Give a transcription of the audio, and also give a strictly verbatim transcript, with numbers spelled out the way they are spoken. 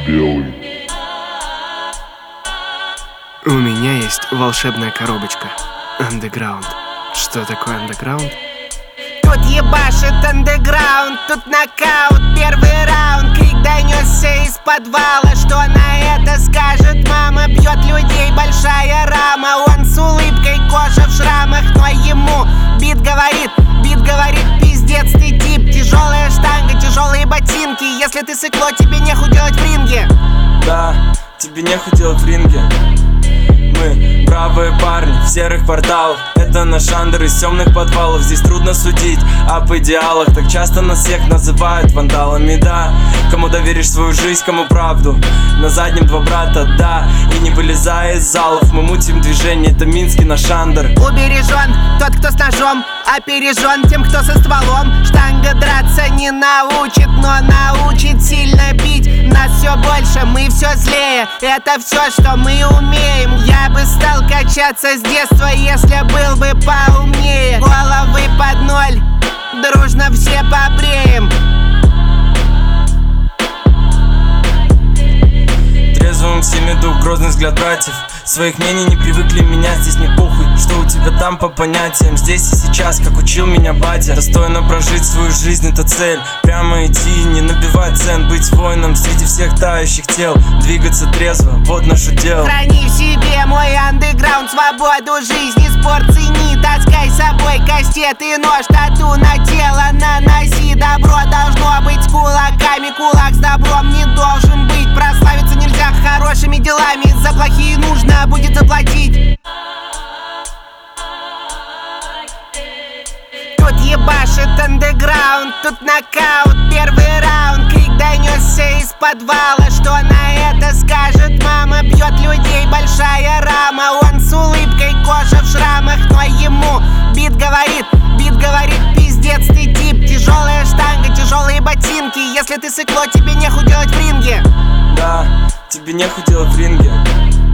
белый. У меня есть волшебная коробочка. Underground. Что такое underground? Тут ебашит андеграунд, тут нокаут, первый раунд. Крик донесся из подвала, что на это скажет мама? Бьет людей большая рама, он с улыбкой, кожа в шрамах. Но ему бит говорит, бит говорит, пиздец ты тип. Тяжелая штанга, тяжелые ботинки. Если ты сыкло, тебе нехуй делать в ринге. Да, тебе нехуй делать в ринге. Мы бравые парни в серых кварталах. Это наш андер из темных подвалов. Здесь трудно судить об идеалах. Так часто нас всех называют вандалами, да. Кому доверишь свою жизнь, кому правду. На заднем два брата, да. И не вылезая из залов, мы мутим движение. Это Минский наш андер. Убережен тот, кто с ножом, опережен тем, кто со стволом. Штанга драться не научит, но научит сильно бить. Нас все больше, мы все злее. Это все, что мы умеем. Я бы стал качаться с детства, если был бы поумнее. Головы под ноль, дружно все побреем. Трезвым всеми дух, грозный взгляд братьев. Своих мнений не привыкли менять, здесь не похуй, что у тебя там по понятиям. Здесь и сейчас, как учил меня батя. Достойно прожить свою жизнь, это цель. Прямо идти, не набивать цен. Быть воином среди всех тающих тел. Двигаться трезво, вот наше дело. Храни в себе мой андеграунд, свободу жизни, спорт цени. Таскай с собой кастет и нож, тату на тело наноси. Добро должно быть с кулаками, кулак с добром не должен быть. Прославиться нельзя хорошими делами, за плохие нужно будет заплатить. Тут ебашит андеграунд, тут нокаут, первый раунд. Крик донесся из подвала, что на это скажет мама? Бьет людей большая рама, он с улыбкой, кожа в шрамах. Но ему бит говорит, бит говорит, пиздец ты тип. Тяжелая штанга, тяжелые ботинки. Если ты сыкло, тебе нехуй делать в ринге. Да, тебе нехуй делать в ринге.